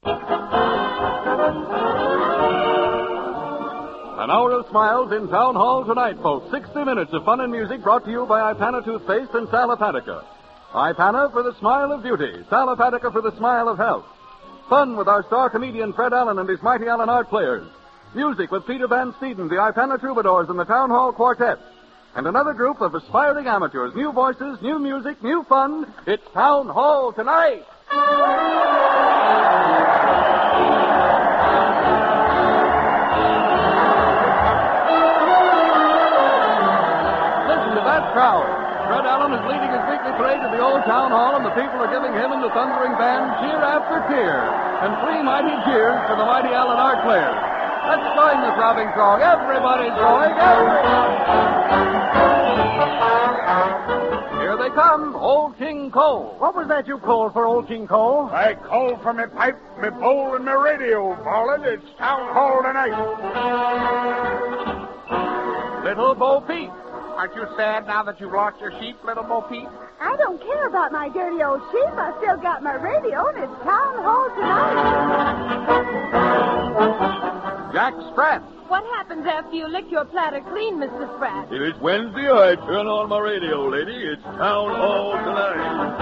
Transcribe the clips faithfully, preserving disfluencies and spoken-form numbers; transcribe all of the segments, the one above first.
An hour of smiles in Town Hall tonight, folks. sixty minutes of fun and music brought to you by Ipana Toothpaste and Sal Hepatica. Ipana for the smile of beauty. Sal Hepatica for the smile of health. Fun with our star comedian Fred Allen and his mighty Allen Art players. Music with Peter Van Steeden, the Ipana Troubadours, and the Town Hall Quartet. And another group of aspiring amateurs. New voices, new music, new fun. It's Town Hall tonight. Listen to that crowd. Fred Allen is leading his weekly parade to the old Town Hall, and the people are giving him and the thundering band cheer after cheer. And three mighty cheers for the mighty Allen Art players. Let's join the throbbing throng. Everybody's going. Here they come, Old King Cole. What was that you called for, Old King Cole? I called for me pipe, me bowl, and me radio, Ballin'. It's Town Hall tonight. Little Bo Peep. Aren't you sad now that you've lost your sheep, Little Bo Peep? I don't care about my dirty old sheep. I still got my radio, and it's Town Hall tonight. Jack Sprat. What happens after you lick your platter clean, Mister Sprat? If it's Wednesday, I turn on my radio, lady. It's Town Hall tonight.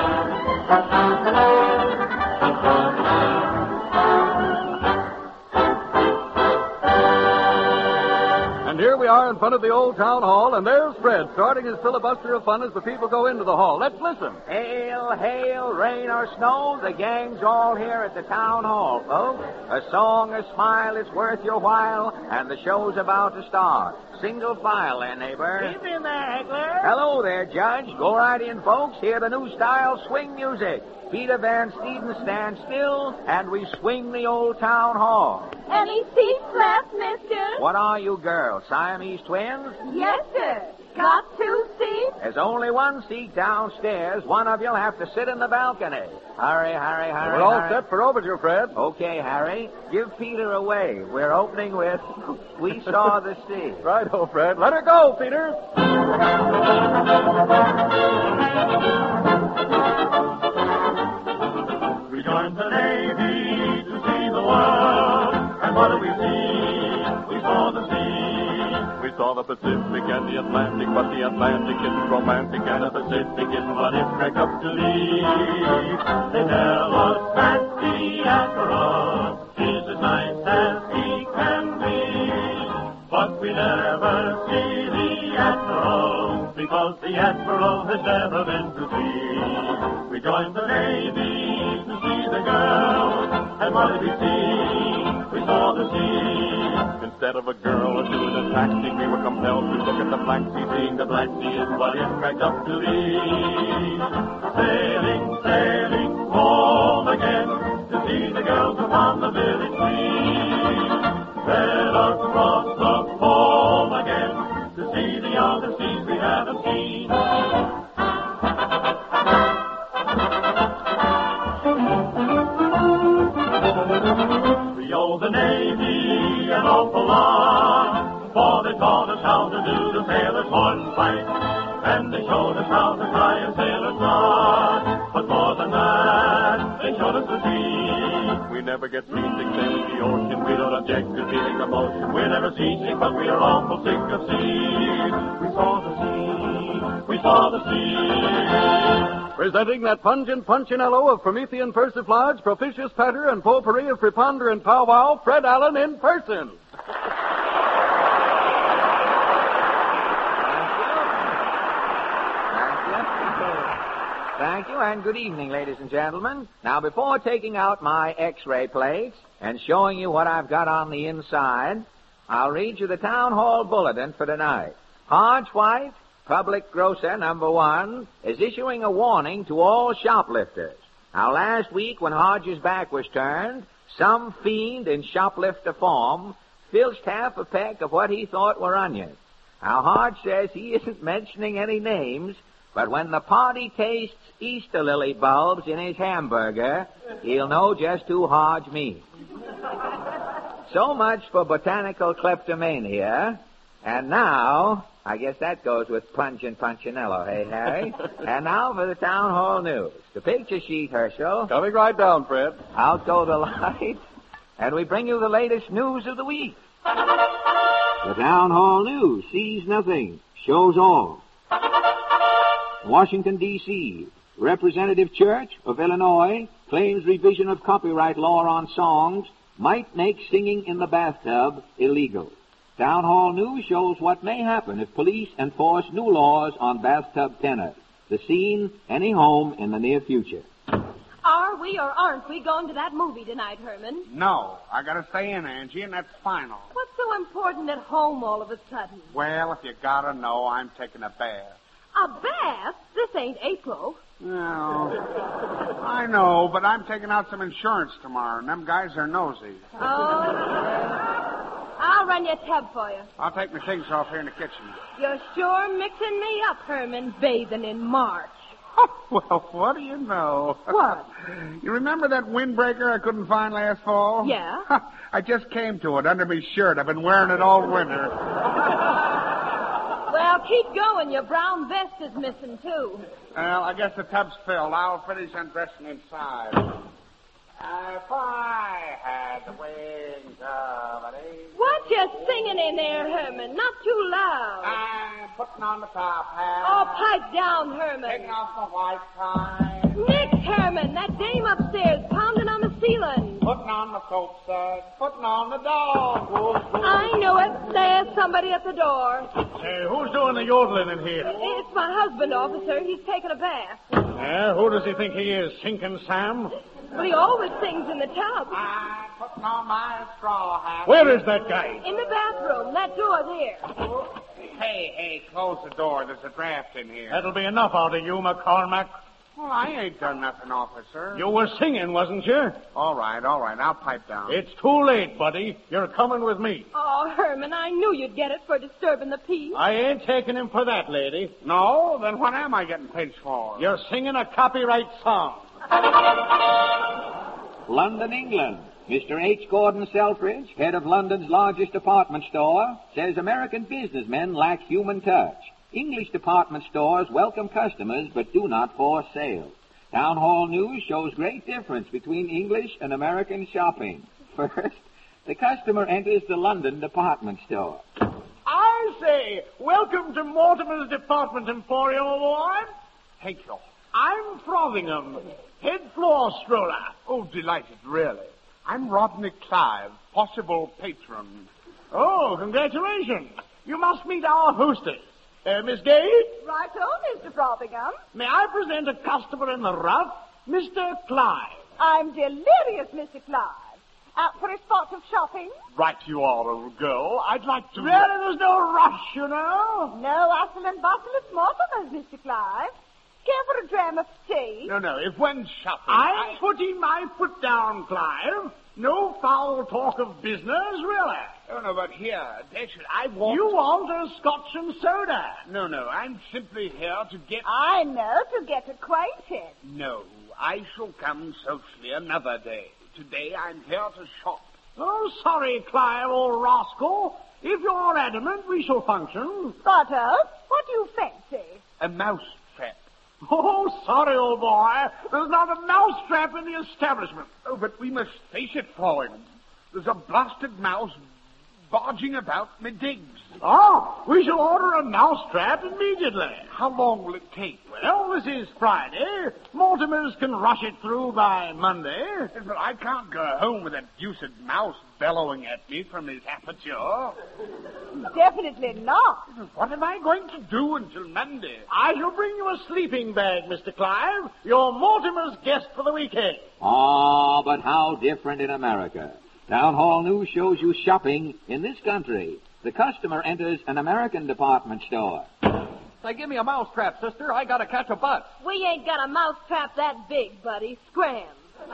And here we are in front of the old Town Hall, and there's Fred starting his filibuster of fun as the people go into the hall. Let's listen. Hail, hail, rain or snow, the gang's all here at the Town Hall, folks. A song, a smile, it's worth your while, and the show's about to start. Single file there, neighbor. Keep in there, Heckler. Hello there, Judge. Go right in, folks. Hear the new style swing music. Peter Van Steeden stands still, and we swing the old Town Hall. Any seats left, mister? What are you girls, Siamese twins? Yes, sir. Got two seats? There's only one seat downstairs. One of you'll have to sit in the balcony. Hurry, hurry, hurry. We're all hurry. set for overture, Fred. Okay, Harry. Give Peter away. We're opening with We Saw the Sea. Right, oh, Fred. Let her go, Peter. We joined the Navy to see the world. And what did we see? We saw the sea. We saw the Pacific and the Atlantic, but the Atlantic isn't romantic, and the Pacific isn't what it's cracked up to be. They tell us that the Admiral is as nice as he can be. But we never see the Admiral, because the Admiral has never been to sea. We joined the Navy to see the girl, and what did we see? We saw the sea. Instead of a girl or two in a taxi, we were compelled to look at the Black Sea, seeing the Black Sea is what it's cracked up to be. Sailing, sailing home again to see the girls upon the village green. Sail across the foam again to see the other seas we haven't seen. We owe the Navy an awful lot, for they taught us how to do the sailor's horn fight, and they showed us how to tie a sailor's knot. But more than that, they showed us the sea. We never get seasick sailing the ocean. We don't object to feeling emotion. We're never seasick, but we are awful sick of sea. We saw the sea. We saw the sea. Presenting that pungent punchinello of Promethean persiflage, propitious patter, and potpourri of preponderant powwow, Fred Allen in person. Thank you, and good evening, ladies and gentlemen. Now, before taking out my X-ray plates and showing you what I've got on the inside, I'll read you the Town Hall Bulletin for tonight. Hodge White, Public Grocer Number One, is issuing a warning to all shoplifters. Now, last week, when Hodge's back was turned, some fiend in shoplifter form filched half a peck of what he thought were onions. Now, Hodge says he isn't mentioning any names, but when the party tastes Easter lily bulbs in his hamburger, he'll know just who Hodge means. So much for botanical kleptomania. And now, I guess that goes with Punch and Punchinello, hey, Harry? And now for the town hall news. The picture sheet, Herschel. Coming right down, Fred. Out go the lights, and we bring you the latest news of the week. The town hall news sees nothing, shows all. Washington, D C Representative Church of Illinois claims revision of copyright law on songs might make singing in the bathtub illegal. Town hall news shows what may happen if police enforce new laws on bathtub tenor. The scene, any home in the near future. Are we or aren't we going to that movie tonight, Herman? No, I gotta stay in, Angie, and that's final. What's so important at home all of a sudden? Well, if you gotta know, I'm taking a bath. A bath? This ain't April. No, I know, but I'm taking out some insurance tomorrow, and them guys are nosy. Oh, yeah. I'll run your tub for you. I'll take my things off here in the kitchen. You're sure mixing me up, Herman, bathing in March. Well, what do you know? What? You remember that windbreaker I couldn't find last fall? Yeah. I just came to it under my shirt. I've been wearing it all winter. Well, keep going. Your brown vest is missing, too. Well, I guess the tub's filled. I'll finish undressing inside. Uh, if I had the wings of an eagle. What you singing in there, Herman? Not too loud. I'm putting on the top hat. Oh, pipe down, Herman. Taking off my white tie. Nick, Herman, that dame upstairs pounding on the ceiling. Putting on the soap set. Putting on the dog. Whoa, whoa. I know it. There's somebody at the door. Hey, who's doing the yodeling in here? It's my husband, officer. He's taking a bath. Yeah, who does he think he is, Sinking Sam? Well, he always sings in the tub. I'm putting on my straw hat. Where is that guy? In the bathroom. That door there. Hey, hey, close the door. There's a draft in here. That'll be enough out of you, McCormack. Well, I ain't done nothing, officer. You were singing, wasn't you? All right, all right. I'll pipe down. It's too late, buddy. You're coming with me. Oh, Herman, I knew you'd get it for disturbing the peace. I ain't taking him for that, lady. No? Then what am I getting pinched for? You're singing a copyright song. London, England. Mister H. Gordon Selfridge, head of London's largest department store, says American businessmen lack human touch. English department stores welcome customers but do not force sales. Town Hall News shows great difference between English and American shopping. First, the customer enters the London department store. I say, welcome to Mortimer's Department Emporium, boy. Thank you. I'm Frothingham, head floor stroller. Oh, delighted, really. I'm Rodney Clive, possible patron. Oh, congratulations. You must meet our hostess. Uh, Miss Gay, Righto, Mister Frothingham. may I present a customer in the rough, Mister Clive? I'm delirious, Mister Clive. Out for a spot of shopping? Right you are, old girl. I'd like to... Really, there's no rush, you know. No hustle and bustle at Mortimer's, Mister Clive. Care for a dram of tea? No, no, if one's shopping... I'm I... putting my foot down, Clive. No foul talk of business, really. Oh, no, but here, dash it, I want... You want a scotch and soda. No, no, I'm simply here to get... I know, to get acquainted. No, I shall come socially another day. Today I'm here to shop. Oh, sorry, Clive, old rascal. If you're adamant, we shall function. Righto, what do you fancy? A mouse trap. Oh, sorry, old boy. There's not a mousetrap in the establishment. Oh, but we must face it, Fraulein. There's a blasted mouse barging about me digs. Oh, we shall order a mousetrap immediately. How long will it take? Well, this is Friday. Mortimer's can rush it through by Monday. But I can't go home with that deuced mouse bellowing at me from his aperture. Definitely not. What am I going to do until Monday? I shall bring you a sleeping bag, Mister Clive. You're Mortimer's guest for the weekend. Ah, but how different in America. Town Hall News shows you shopping in this country. The customer enters an American department store. Say, give me a mousetrap, sister. I gotta catch a bus. We ain't got a mousetrap that big, buddy. Scram.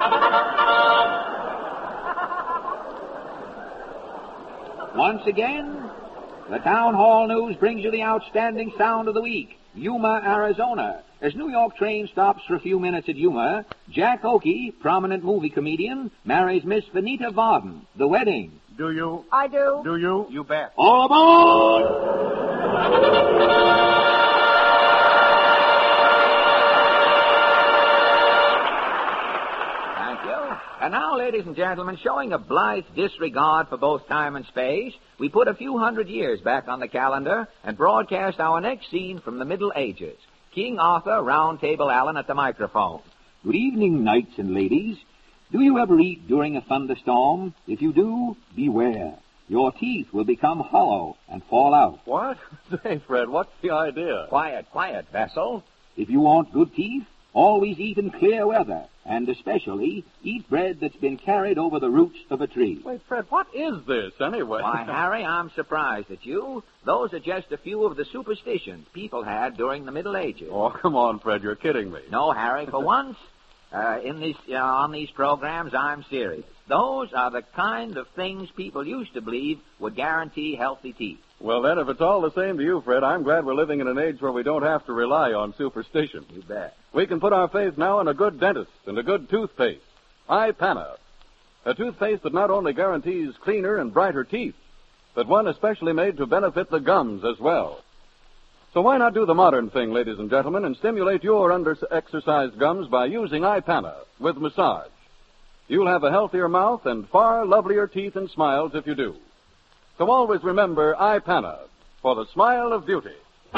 Once again, the Town Hall News brings you the outstanding sound of the week, Yuma, Arizona. As New York train stops for a few minutes at Yuma, Jack Oakey, prominent movie comedian, marries Miss Vanita Varden. The wedding. Do you? I do. Do you? You bet. All aboard! And now, ladies and gentlemen, showing a blithe disregard for both time and space, we put a few hundred years back on the calendar and broadcast our next scene from the Middle Ages. King Arthur, Round Table Allen at the microphone. Good evening, knights and ladies. Do you ever eat during a thunderstorm? If you do, beware. Your teeth will become hollow and fall out. What? Say, Fred, what's the idea? Quiet, quiet, Vessel. If you want good teeth, always eat in clear weather, and especially eat bread that's been carried over the roots of a tree. Wait, Fred, what is this, anyway? Why, Harry, I'm surprised at you. Those are just a few of the superstitions people had during the Middle Ages. Oh, come on, Fred, you're kidding me. No, Harry, for once, uh, in these, uh, on these programs, I'm serious. Those are the kind of things people used to believe would guarantee healthy teeth. Well, then, if it's all the same to you, Fred, I'm glad we're living in an age where we don't have to rely on superstition. You bet. We can put our faith now in a good dentist and a good toothpaste. iPana. A toothpaste that not only guarantees cleaner and brighter teeth, but one especially made to benefit the gums as well. So why not do the modern thing, ladies and gentlemen, and stimulate your under-exercised gums by using iPana with massage? You'll have a healthier mouth and far lovelier teeth and smiles if you do. So always remember iPana for the smile of beauty.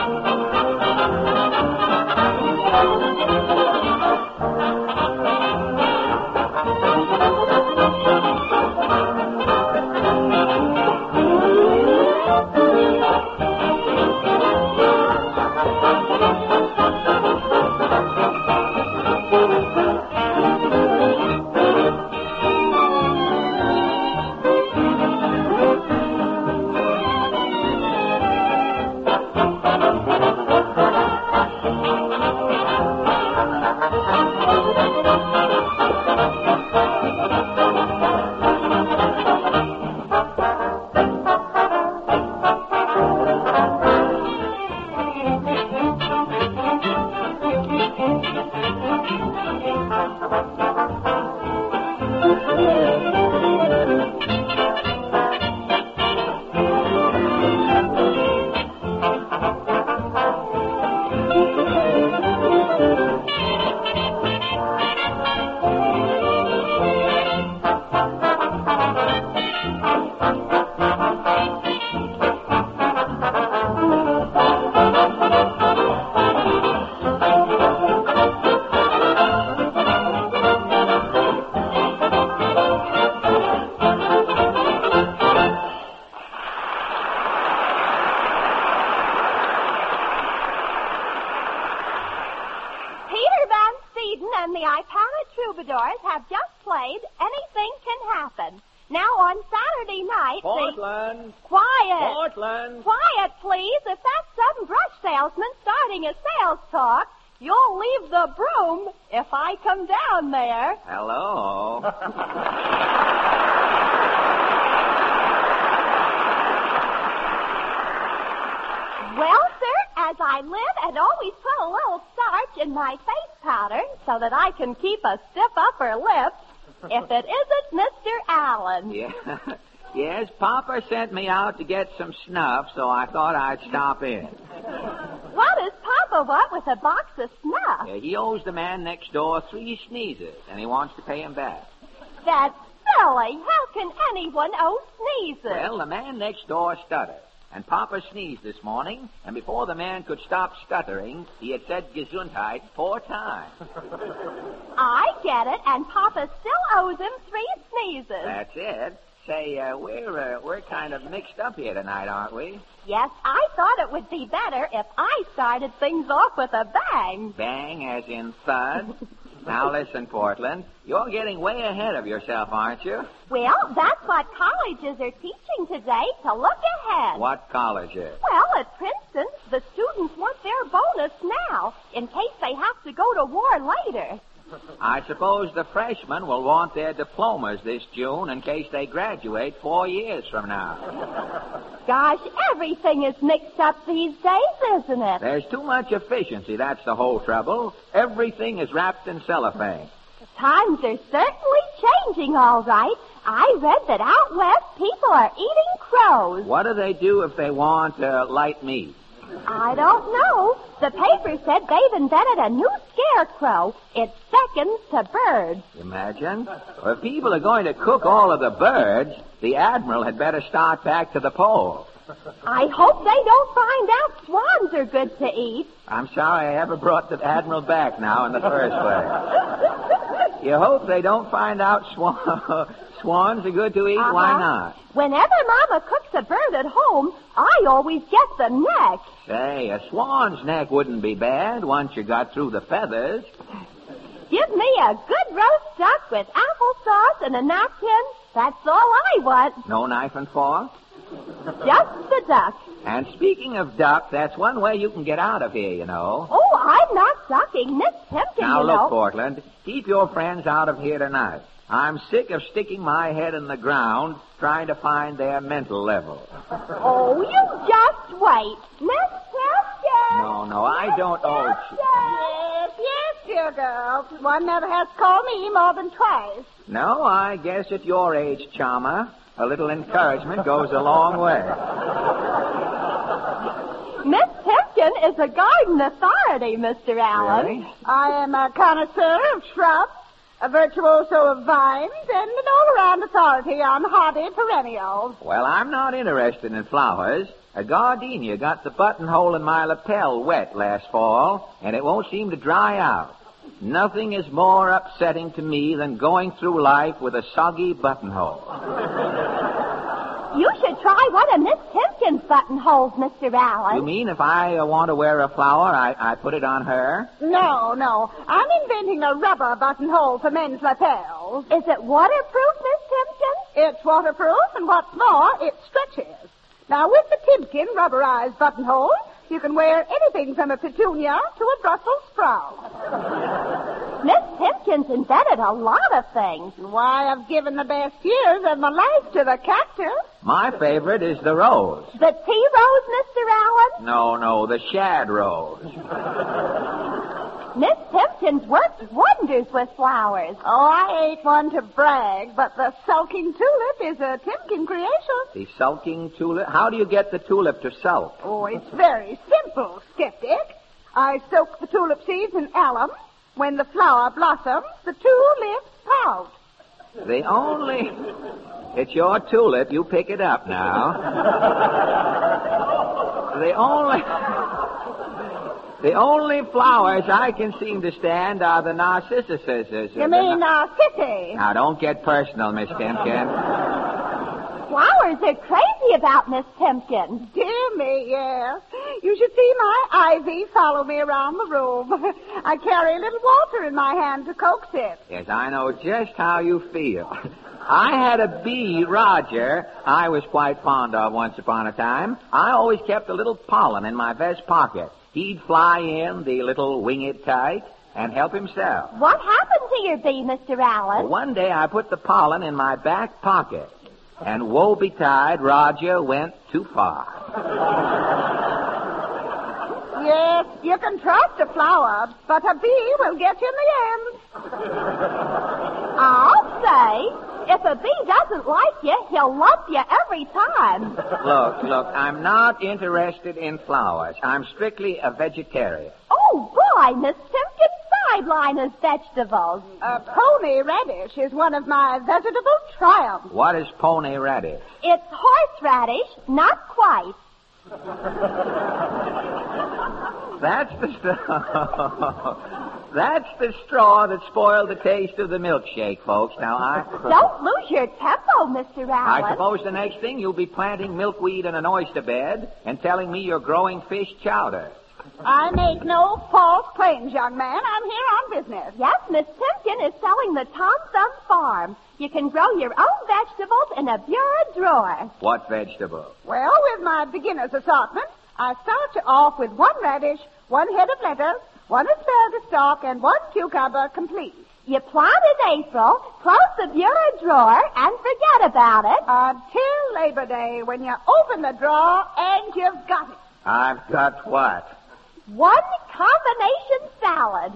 and the Ipana Troubadours have just played Anything Can Happen. Now, on Saturday night, Portland. The... Quiet. Portland. Quiet, please. If that's some brush salesman starting a sales talk, you'll leave the broom if I come down there. Hello. Well, sir, as I live and always put a little starch in my face powder so that I can keep a stiff upper lip, if it isn't Mister Allen. Yeah. Yes, Papa sent me out to get some snuff, so I thought I'd stop in. What does Papa want with a box of snuff? Yeah, he owes the man next door three sneezes, and he wants to pay him back. That's silly. How can anyone owe sneezes? Well, the man next door stuttered. And Papa sneezed this morning, and before the man could stop stuttering, he had said Gesundheit four times. I get it, and Papa still owes him three sneezes. That's it. Say, uh, we're uh, we're kind of mixed up here tonight, aren't we? Yes, I thought it would be better if I started things off with a bang. Bang, as in thud? Now listen, Portland, you're getting way ahead of yourself, aren't you? Well, that's what colleges are teaching today, to look ahead. What colleges? Well, at Princeton, the students want their bonus now, in case they have to go to war later. I suppose the freshmen will want their diplomas this June in case they graduate four years from now. Gosh, everything is mixed up these days, isn't it? There's too much efficiency, that's the whole trouble. Everything is wrapped in cellophane. The times are certainly changing, all right. I read that out west people are eating crows. What do they do if they want uh, light meat? I don't know. The paper said they've invented a new scarecrow. It seconds to birds. Imagine. Well, if people are going to cook all of the birds, the Admiral had better start back to the pole. I hope they don't find out swans are good to eat. I'm sorry I ever brought the Admiral back now in the first place. You hope they don't find out swan- swans are good to eat? Uh-huh. Why not? Whenever Mama cooks a bird at home, I always get the neck. Say, a swan's neck wouldn't be bad once you got through the feathers. Give me a good roast duck with applesauce and a napkin. That's all I want. No knife and fork? Just the duck. And speaking of duck, that's one way you can get out of here, you know. Oh, I'm not ducking. Miss Simpkin, Now, you look, know. Portland, keep your friends out of here tonight. I'm sick of sticking my head in the ground trying to find their mental level. Oh, you just wait. Miss Simpkin! No, no, I don't owe you. Yes, yes, dear girl. One never has to call me more than twice. No, I guess at your age, Charmer, a little encouragement goes a long way. Miss Simpkin is a garden authority, Mister Allen. Really? I am a connoisseur of shrubs, a virtuoso of vines, and an all-around authority on hardy perennials. Well, I'm not interested in flowers. A gardenia got the buttonhole in my lapel wet last fall, and it won't seem to dry out. Nothing is more upsetting to me than going through life with a soggy buttonhole. You should try one of Miss Simpkin's buttonholes, Mister Allen. You mean if I uh, want to wear a flower, I, I put it on her? No, no. I'm inventing a rubber buttonhole for men's lapels. Is it waterproof, Miss Simpkin? It's waterproof, and what's more, it stretches. Now, with the Timpkin rubberized buttonhole, you can wear anything from a petunia to a Brussels sprout. Miss Simpkin's invented a lot of things. Why, I've given the best years of my life to the cactus. My favorite is the rose. The tea rose, Mister Allen? No, no, the shad rose. Miss Simpkin's worked wonders with flowers. Oh, I ain't one to brag, but the sulking tulip is a Timpkin creation. The sulking tulip? How do you get the tulip to sulk? Oh, it's very simple, skeptic. I soak the tulip seeds in alum. When the flower blossoms, the tulips pout. The only... It's your tulip. You pick it up now. The only... The only flowers I can seem to stand are the narcissuses. You mean narcissi? Now, don't get personal, Miss Timpkin. Flowers are crazy about Miss Timpkin. Dear me, yes. You should see my ivy follow me around the room. I carry a little water in my hand to coax it. Yes, I know just how you feel. I had a bee, Roger, I was quite fond of once upon a time. I always kept a little pollen in my vest pocket. He'd fly in, the little winged kite, and help himself. What happened to your bee, Mister Allen? Well, one day I put the pollen in my back pocket, and woe betide, Roger went too far. Yes, you can trust a flower, but a bee will get you in the end. I'll say. If a bee doesn't like you, he'll lump you every time. Look, look, I'm not interested in flowers. I'm strictly a vegetarian. Oh, boy, Miss Simpkin's sideline is vegetables. A pony radish is one of my vegetable triumphs. What is pony radish? It's horseradish, not quite. That's the straw. That's the straw that spoiled the taste of the milkshake, folks. Now, I... Don't lose your tempo, Mister Allen. I suppose the next thing you'll be planting milkweed in an oyster bed and telling me you're growing fish chowder. I make no false claims, young man. I'm here on business. Yes, Miss Timpkin is selling the Tom Thumb Farm. You can grow your own vegetables in a bureau drawer. What vegetable? Well, with my beginner's assortment, I start you off with one radish, one head of lettuce, one asparagus stalk, and one cucumber complete. You plant in April, close the bureau drawer, and forget about it. Until Labor Day, when you open the drawer, and you've got it. I've got what? One combination salad.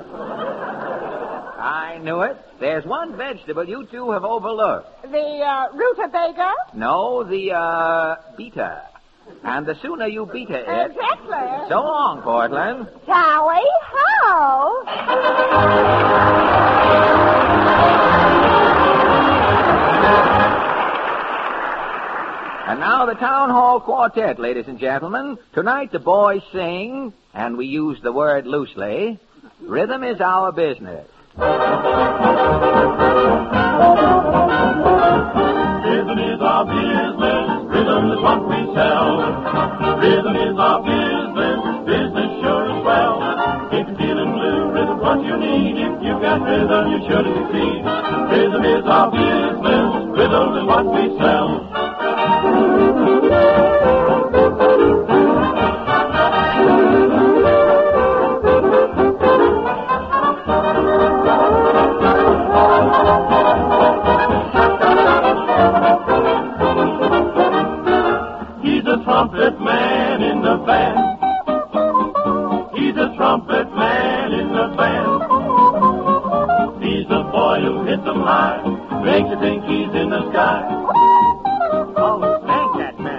I knew it. There's one vegetable you two have overlooked. The uh, rutabaga? No, the, uh, beta. And the sooner you beat her, it. Exactly. So long, Portland. Tally ho! And now the Town Hall Quartet, ladies and gentlemen. Tonight the boys sing, and we use the word loosely, rhythm is our business. Rhythm is our business, rhythm is what we sell. Rhythm is our business, business sure as well. If you're feeling blue, rhythm's what you need. If you've got rhythm, you sure to succeed. Rhythm is our business, rhythm is what we sell. He's a trumpet man in the band. He's a trumpet man in the band. He's the boy who hits them high, makes you think he's in the sky. Oh, thank that man.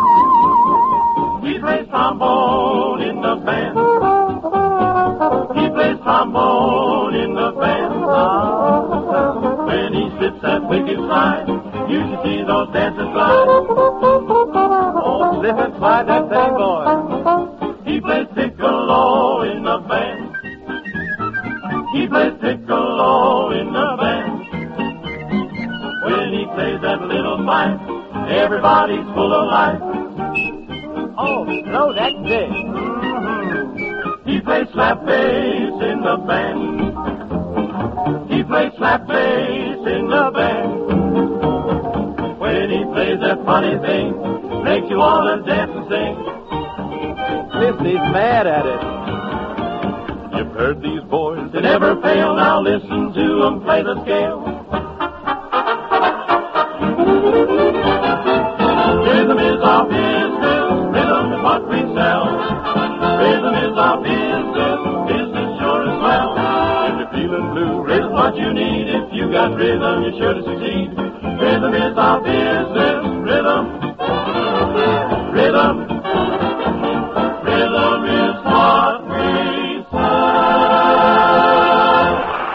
He plays trombone in the band. He plays trombone in the band. When he spits that wicked slide, you should see those dancers glide. Oh, slip and slide that thing, boy. He plays piccolo in the band. He plays piccolo in the band. When he plays that little pipe, everybody's full of life. Oh, no, that's it. Mm-hmm. He plays slap bass in the band. He plays slap bass in the band. When he plays that funny thing, makes you want to dance and sing. Fifty's mad at it. You've heard these boys, they never fail. Now listen to them play the scale. Rhythm is our business, rhythm is what we sell. Rhythm is our business, business sure as well. If you're feeling blue, rhythm's what you need. If you got rhythm, you're sure to succeed. Rhythm is our business, rhythm, rhythm, rhythm is what we sell.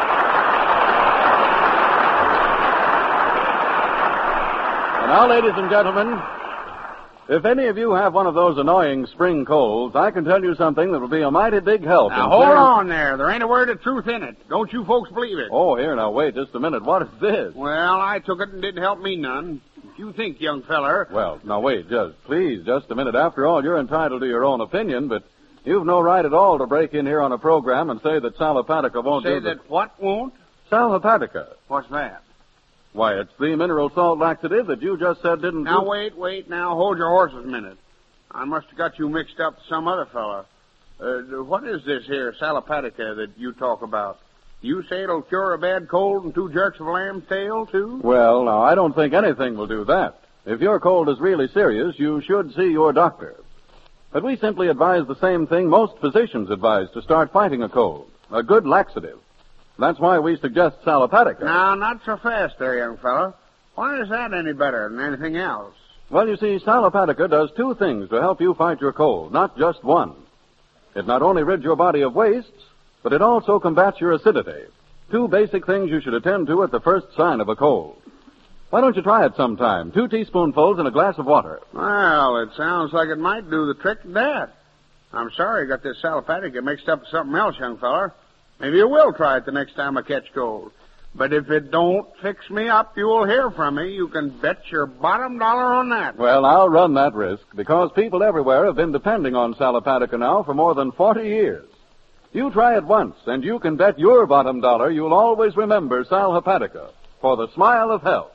And now, ladies and gentlemen, if any of you have one of those annoying spring colds, I can tell you something that will be a mighty big help. Now, in hold clearing- on there. There ain't a word of truth in it. Don't you folks believe it? Oh, here, now, wait just a minute. What is this? Well, I took it and didn't help me none. If you think, young feller... Well, now, wait, just, please, just a minute. After all, you're entitled to your own opinion, but you've no right at all to break in here on a program and say that Sal Hepatica won't Say do the... that what won't? Sal Hepatica. What's that? Why, it's the mineral salt laxative that you just said didn't Now, do... wait, wait. Now, hold your horses a minute. I must have got you mixed up with some other fella. Uh, what is this here, Sal Hepatica, that you talk about? You say it'll cure a bad cold and two jerks of a lamb's tail, too? Well, now, I don't think anything will do that. If your cold is really serious, you should see your doctor. But we simply advise the same thing most physicians advise to start fighting a cold. A good laxative. That's why we suggest Sal Hepatica. Now, not so fast there, young fella. Why is that any better than anything else? Well, you see, Sal Hepatica does two things to help you fight your cold, not just one. It not only rids your body of wastes, but it also combats your acidity. Two basic things you should attend to at the first sign of a cold. Why don't you try it sometime? Two teaspoonfuls in a glass of water. Well, it sounds like it might do the trick to that. I'm sorry I got this Sal Hepatica mixed up with something else, young feller. Maybe you will try it the next time I catch cold. But if it don't fix me up, you'll hear from me. You can bet your bottom dollar on that. Well, I'll run that risk, because people everywhere have been depending on Sal Hepatica now for more than forty years. You try it once, and you can bet your bottom dollar you'll always remember Sal Hepatica for the smile of health.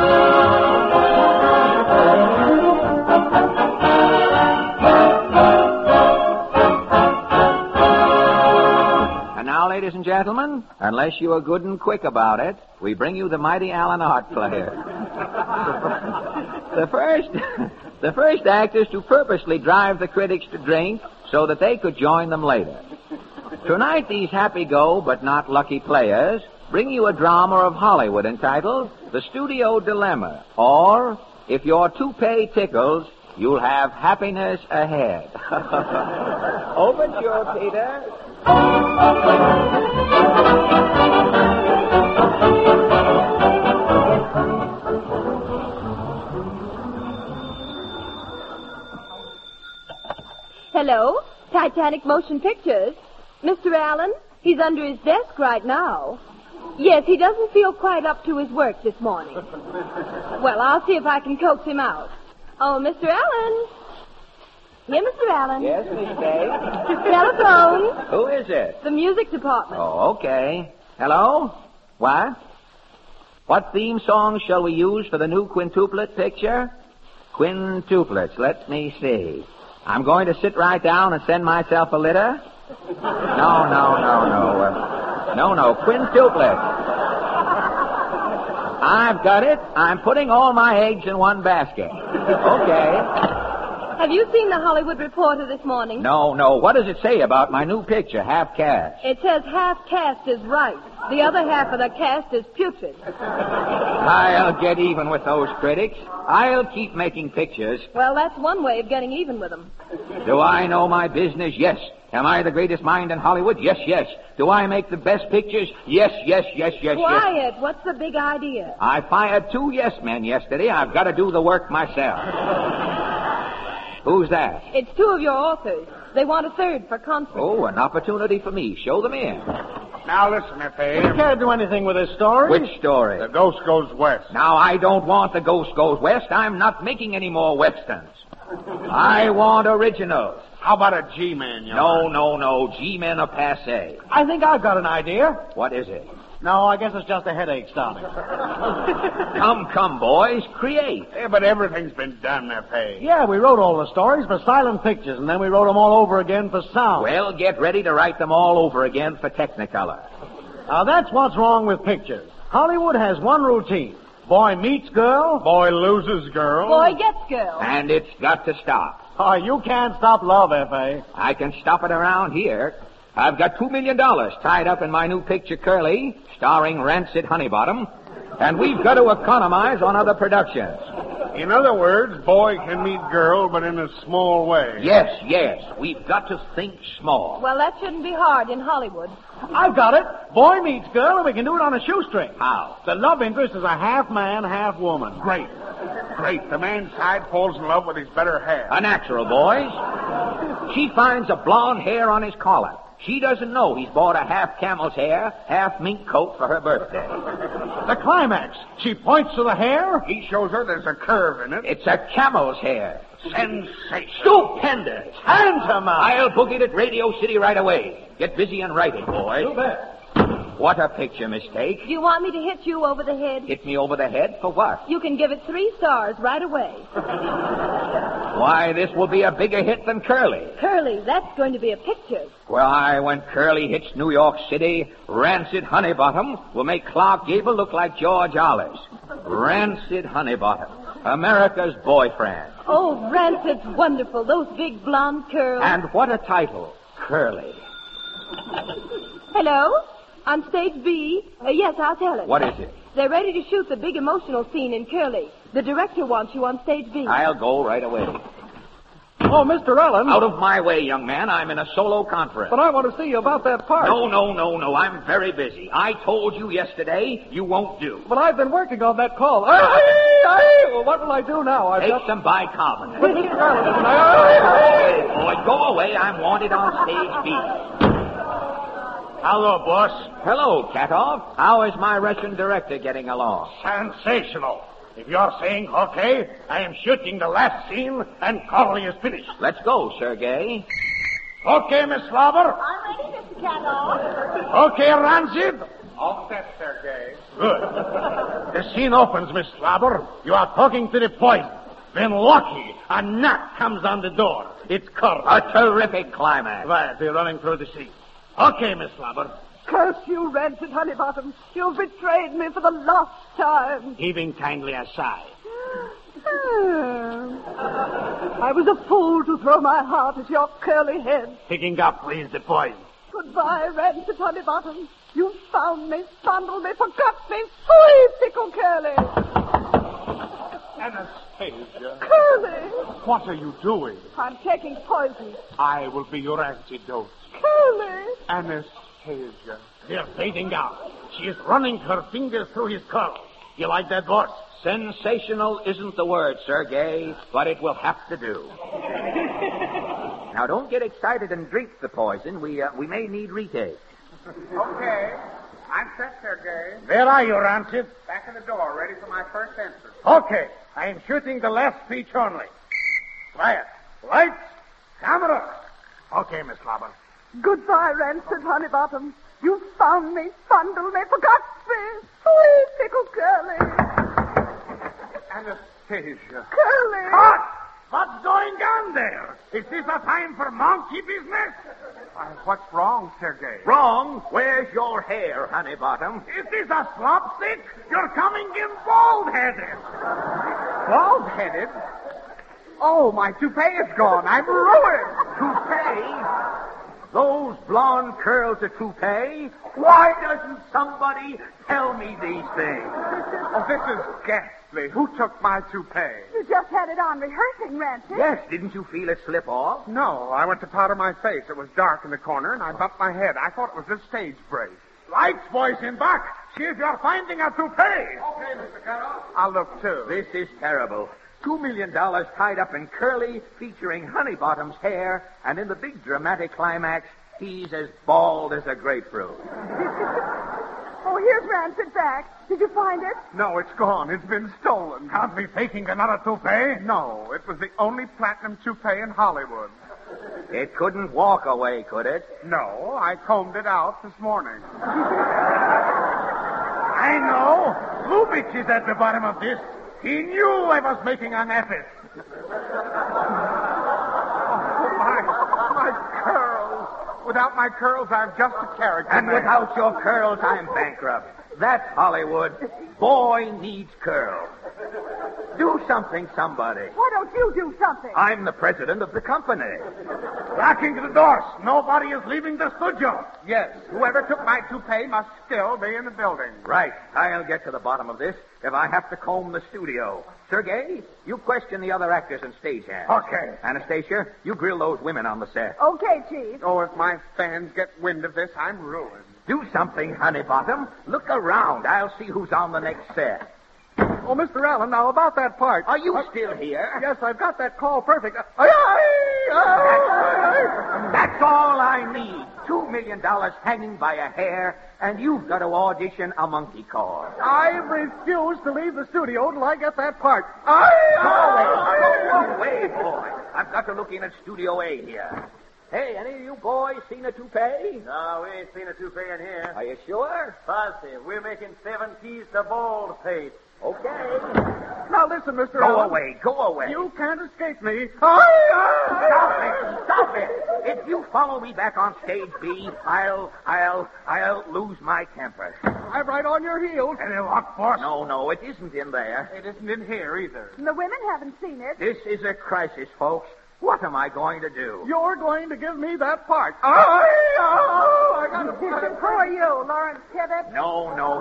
And now, ladies and gentlemen, unless you are good and quick about it, we bring you the mighty Alan Art Player. the first, the first act is to purposely drive the critics to drink so that they could join them later. Tonight, these happy-go but not lucky players bring you a drama of Hollywood entitled The Studio Dilemma, or, if your toupee tickles, You'll have happiness ahead. Overture, Peter. Hello, Titanic Motion Pictures. Mister Allen, he's under his desk right now. Yes, he doesn't feel quite up to his work this morning. Well, I'll see if I can coax him out. Oh, Mister Allen. Here, Mister Allen. Yes, Miss Day. Telephone. Who is it? The music department. Oh, okay. Hello? What? What theme song shall we use for the new quintuplet picture? Quintuplets. Let me see. I'm going to sit right down and send myself a litter? No, no, no, no. Uh, no, no. Quintuplet. I've got it. I'm putting all my eggs in one basket. Okay. Have you seen the Hollywood Reporter this morning? No, no. What does it say about my new picture, Half Caste? It says half caste is right. The other half of the cast is putrid. I'll get even with those critics. I'll keep making pictures. Well, that's one way of getting even with them. Do I know my business? Yes. Am I the greatest mind in Hollywood? Yes, yes. Do I make the best pictures? Yes, yes, yes, yes, Quiet. yes. What's the big idea? I fired two yes men yesterday. I've got to do the work myself. Who's that? It's two of your authors. They want a third for concert. Oh, an opportunity for me. Show them in. Now listen, F A. You can't do anything with this story. Which story? The Ghost Goes West. Now, I don't want the Ghost Goes West. I'm not making any more westerns. I want originals. How about a G-Man, young No, man? no, no. G-men are passé. I think I've got an idea. What is it? No, I guess it's just a headache starting. Come, come, boys. Create. Yeah, but everything's been done, F A. Yeah, we wrote all the stories for silent pictures, and then we wrote them all over again for sound. Well, get ready to write them all over again for Technicolor. Now, that's what's wrong with pictures. Hollywood has one routine. Boy meets girl. Boy loses girl. Boy gets girl. And it's got to stop. Oh, you can't stop love, F A. I can stop it around here. I've got two million dollars tied up in my new picture, Curly, starring Rancid Honeybottom, and we've got to economize on other productions. In other words, boy can meet girl, but in a small way. Yes, yes. We've got to think small. Well, that shouldn't be hard in Hollywood. I've got it. Boy meets girl, and we can do it on a shoestring. How? The love interest is a half man, half woman. Great. Great. The man's side falls in love with his better half. A natural, boys. She finds a blonde hair on his collar. She doesn't know he's bought a half camel's hair, half mink coat for her birthday. The climax. She points to the hair. He shows her there's a curve in it. It's a camel's hair. Sensation. Stupendous. Tantamount. I'll book it at Radio City right away. Get busy and write it, boys. You bet. What a picture mistake. Do you want me to hit you over the head? Hit me over the head for what? You can give it three stars right away. Why, this will be a bigger hit than Curly. Curly, that's going to be a picture. Why, when Curly hits New York City, Rancid Honeybottom will make Clark Gable look like George Olives. Rancid Honeybottom, America's boyfriend. Oh, Rancid's wonderful. Those big blonde curls. And what a title, Curly. Hello? On stage B? Uh, yes, I'll tell it. What is it? They're ready to shoot the big emotional scene in Curly. The director wants you on stage B. I'll go right away. Oh, Mister Allen. Out of my way, young man. I'm in a solo conference. But I want to see you about that part. No, no, no, no. I'm very busy. I told you yesterday you won't do. But I've been working on that call. Aye, aye. Well, what will I do now? I've Take got... some bicarbonate. But Mister Allen, isn't I? Aye, aye. Boy, go away. I'm wanted on stage B. Hello, boss. Hello, Katoff. How is my Russian director getting along? Sensational. If you're saying okay, I am shooting the last scene and Carly is finished. Let's go, Sergei. Okay, Miss Slobber? I'm ready, Mister Canoff. Okay, Rancid? All set, Sergei. Good. The scene opens, Miss Slobber. You are talking to the poison. Then lucky, a knock comes on the door. It's Carly. A terrific climax. Right, they're running through the scene. Okay, Miss Slobber. Curse you, Rancid Honeybottom. You've betrayed me for the last time. Heaving kindly a sigh. I was a fool to throw my heart at your curly head. Picking up, please, the poison. Goodbye, Rancid Honeybottom. You found me, fondled me, forgot me. Fooey, fickle curly. Anastasia. Curly! What are you doing? I'm taking poison. I will be your antidote. Curly! Anastasia. They're fading out. She is running her fingers through his curls. You like that, boss? Sensational isn't the word, Sergei, but it will have to do. Now, don't get excited and drink the poison. We uh, we may need retake. Okay. I'm set, Sergei. Where are you, Rancid? Back in the door, ready for my first entrance. Okay. I am shooting the last speech only. Quiet. Lights. Camera. Okay, Miss Slobber. Goodbye, Rancid Honeybottom. You found me, fondled me, forgot me. Sweet little Curly. Anastasia. Curly. What? What's going on there? Is this a time for monkey business? Uh, what's wrong, Sergei? Wrong? Where's your hair, Honeybottom? Is this a slopstick? You're coming in bald-headed. Bald-headed? Oh, my toupee is gone. I'm ruined. Toupee? Those blonde curls a toupee? Why doesn't somebody tell me these things? Oh, this is ghastly. Who took my toupee? You just had it on rehearsing, Rancid. Yes, didn't you feel it slip off? No, I went to powder my face. It was dark in the corner, and I bumped my head. I thought it was a stage break. Lights, boys, in back. See if you're finding a toupee. Okay, Mister Carroll. I'll look, too. This is terrible. Two million dollars tied up in curly, featuring Honeybottom's hair, and in the big dramatic climax, he's as bald as a grapefruit. Oh, here's Rancid back. Did you find it? No, it's gone. It's been stolen. Can't be faking another toupee. No, it was the only platinum toupee in Hollywood. It couldn't walk away, could it? No, I combed it out this morning. I know. Lubitsch is at the bottom of this. He knew I was making an effort. Oh, my, my curls. Without my curls, I'm just a character. And man. without your curls, I'm bankrupt. That's Hollywood. Boy needs curls. Do something, somebody. Why don't you do something? I'm the president of the company. Locking the doors. Nobody is leaving the studio. Yes, whoever took my toupee must still be in the building. Right. I'll get to the bottom of this if I have to comb the studio. Sergei, you question the other actors and stagehands. Okay. Anastasia, you grill those women on the set. Okay, Chief. Oh, if my fans get wind of this, I'm ruined. Do something, Honeybottom. Look around. I'll see who's on the next set. Oh, Mister Allen, now about that part. Are you Uh, still here? Yes, I've got that call perfect. Uh, aye, aye, aye. That's all I need. Two million dollars hanging by a hair, and you've got to audition a monkey call. I refuse to leave the studio till I get that part. Aye, Go away. aye. Go away, boy. I've got to look in at Studio A here. Hey, any of you boys seen a toupee? No, we ain't seen a toupee in here. Are you sure? Positive. We're making seven keys to bald face. Okay. Now listen, Mister Go Allen. away. Go away. You can't escape me. Aye, aye. Stop it! Stop it! If you follow me back on stage B, I'll, I'll, I'll lose my temper. I'm right on your heels. Any luck, boss? No, no, it isn't in there. It isn't in here either. The women haven't seen it. This is a crisis, folks. What am I going to do? You're going to give me that part. Aye, aye. I got to. Who are you, Lawrence Tibbett? No, no,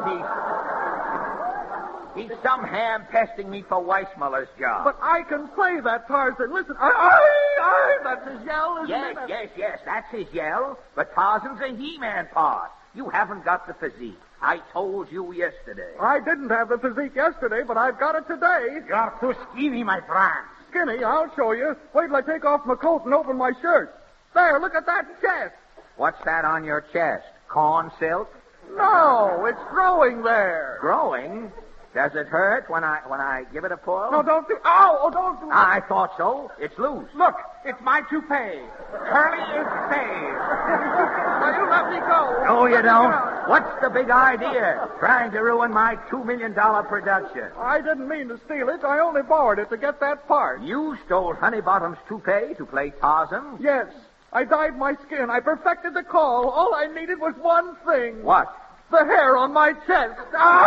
he's... He's some ham testing me for Weissmuller's job. But I can play that Tarzan. Listen, aye, aye, aye. That's his yell, isn't Yes, it? yes, yes, that's his yell. But Tarzan's a He-Man part. You haven't got the physique. I told you yesterday. I didn't have the physique yesterday, but I've got it today. You're too skinny, my friend. Skinny, I'll show you. Wait till I take off my coat and open my shirt. There, look at that chest. What's that on your chest? Corn silk? No, it's growing there. Growing? Does it hurt when I when I give it a pull? No, don't do. Ow! Oh, don't do. I thought so. It's loose. Look, it's my toupee. Curly is saved. Now you let me go. No, you don't. What's the big idea? Trying to ruin my two million dollar production. I didn't mean to steal it. I only borrowed it to get that part. You stole Honeybottom's toupee to play Tarzan? Yes. I dyed my skin. I perfected the call. All I needed was one thing. What? The hair on my chest.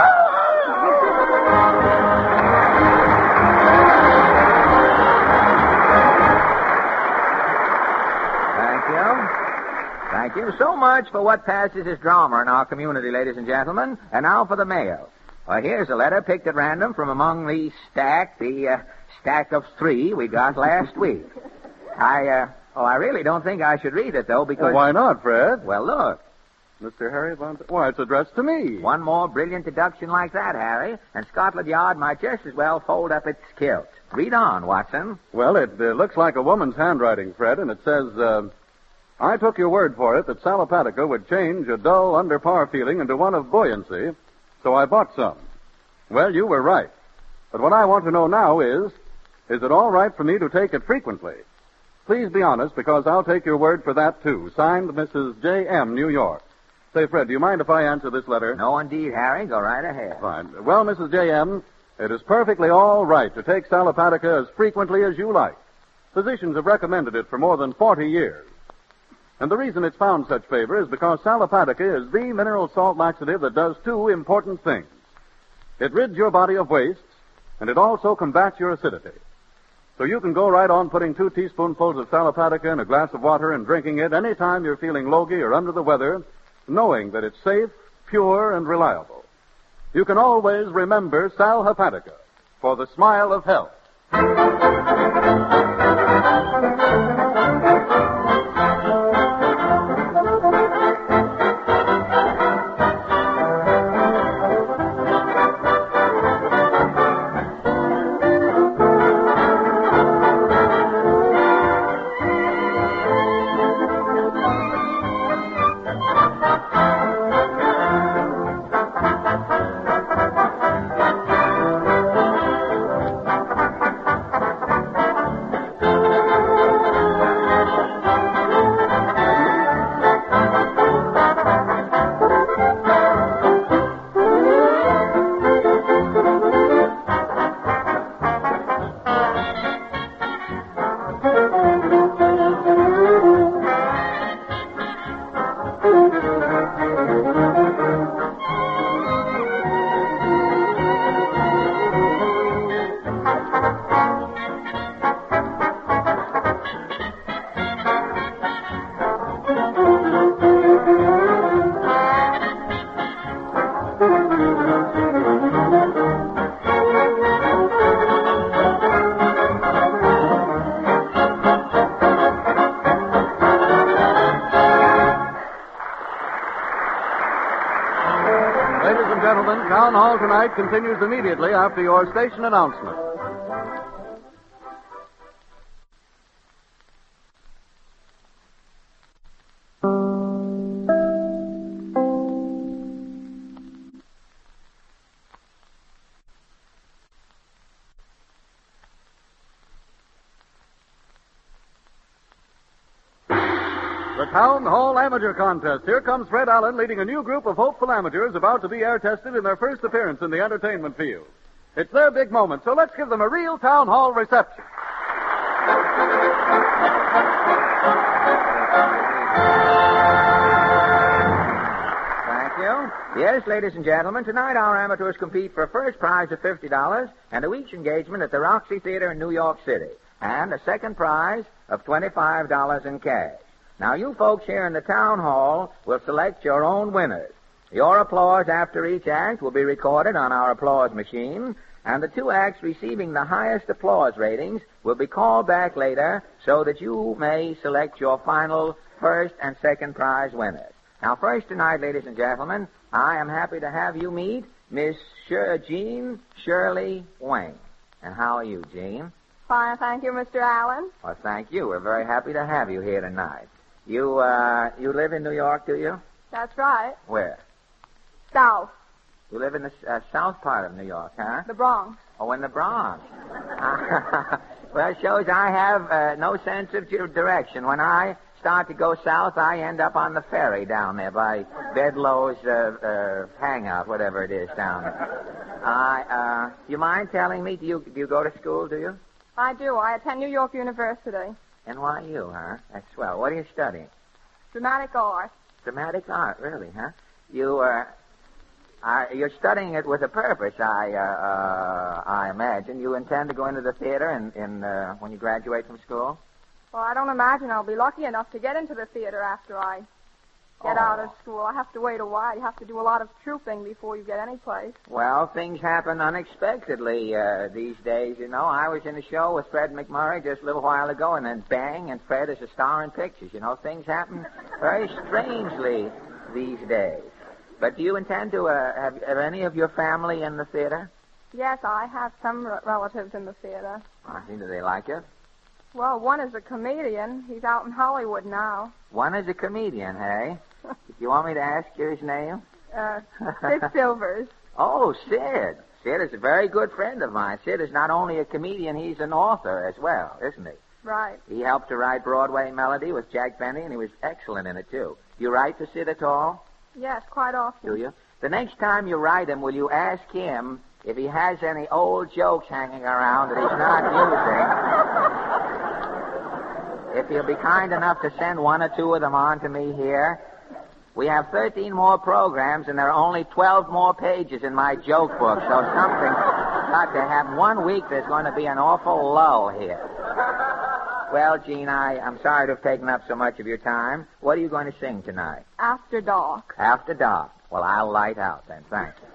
Thank you. Thank you so much for what passes as drama in our community, ladies and gentlemen. And now for the mail. Well, here's a letter picked at random from among the stack, the uh, stack of three we got last week. I, uh, oh, I really don't think I should read it, though, because... Well, why not, Fred? Well, look. Mister Harry Von... Why, it's addressed to me. One more brilliant deduction like that, Harry, and Scotland Yard might just as well fold up its kilt. Read on, Watson. Well, it uh, looks like a woman's handwriting, Fred, and it says, uh, I took your word for it that Salopatica would change a dull, under-par feeling into one of buoyancy, so I bought some. Well, you were right. But what I want to know now is, is it all right for me to take it frequently? Please be honest, because I'll take your word for that, too. Signed, Missus J M, New York. Say, Fred, do you mind if I answer this letter? No, indeed, Harry. Go right ahead. Fine. Well, Missus J M, it is perfectly all right to take Salopatica as frequently as you like. Physicians have recommended it for more than forty years. And the reason it's found such favor is because Salopatica is the mineral salt laxative that does two important things. It rids your body of wastes, and it also combats your acidity. So you can go right on putting two teaspoonfuls of Salopatica in a glass of water and drinking it any time you're feeling logy or under the weather, knowing that it's safe, pure, and reliable. You can always remember Sal Hepatica for the smile of health. Town Hall tonight continues immediately after your station announcement. The Town Hall Amateur Contest. Here comes Fred Allen leading a new group of hopeful amateurs about to be air-tested in their first appearance in the entertainment field. It's their big moment, so let's give them a real Town Hall reception. Thank you. Yes, ladies and gentlemen, tonight our amateurs compete for a first prize of fifty dollars and a week's engagement at the Roxy Theater in New York City, and a second prize of twenty-five dollars in cash. Now, you folks here in the town hall will select your own winners. Your applause after each act will be recorded on our applause machine, and the two acts receiving the highest applause ratings will be called back later so that you may select your final first and second prize winners. Now, first tonight, ladies and gentlemen, I am happy to have you meet Miss Sh- Jean Shirley Wayne. And how are you, Jean? Fine, thank you, Mister Allen. Well, thank you. We're very happy to have you here tonight. You, uh, you live in New York, do you? That's right. Where? South. You live in the uh, south part of New York, huh? The Bronx. Oh, in the Bronx. Well, it shows I have uh, no sense of direction. When I start to go south, I end up on the ferry down there by Bedloe's uh, uh, hangout, whatever it is down there. I, uh, you mind telling me, do you, do you go to school, do you? I do. I attend New York University. N Y U, huh? That's swell. What are you studying? Dramatic art. Dramatic art, really, huh? You, uh, are, you're studying it with a purpose, I, uh, uh, I imagine. You intend to go into the theater in, in uh, when you graduate from school? Well, I don't imagine I'll be lucky enough to get into the theater after I get Oh. out of school. I have to wait a while. You have to do a lot of trooping before you get any place. Well, things happen unexpectedly uh, these days, you know. I was in a show with Fred McMurray just a little while ago, and then bang, and Fred is a star in pictures. You know, things happen very strangely these days. But do you intend to uh, have, have any of your family in the theater? Yes, I have some r- relatives in the theater. I see. Do they like it? Well, one is a comedian. He's out in Hollywood now. One is a comedian, hey? Do you want me to ask you his name? Uh, Sid Silvers. Oh, Sid. Sid is a very good friend of mine. Sid is not only a comedian, he's an author as well, isn't he? Right. He helped to write Broadway Melody with Jack Benny, and he was excellent in it, too. You write to Sid at all? Yes, quite often. Do you? The next time you write him, will you ask him if he has any old jokes hanging around that he's not using? If he'll be kind enough to send one or two of them on to me here. We have thirteen more programs, and there are only twelve more pages in my joke book, so something's got to happen. One week there's going to be an awful lull here. Well, Gene, I, I'm sorry to have taken up so much of your time. What are you going to sing tonight? After Dark. After Dark. Well, I'll light out then. Thank you.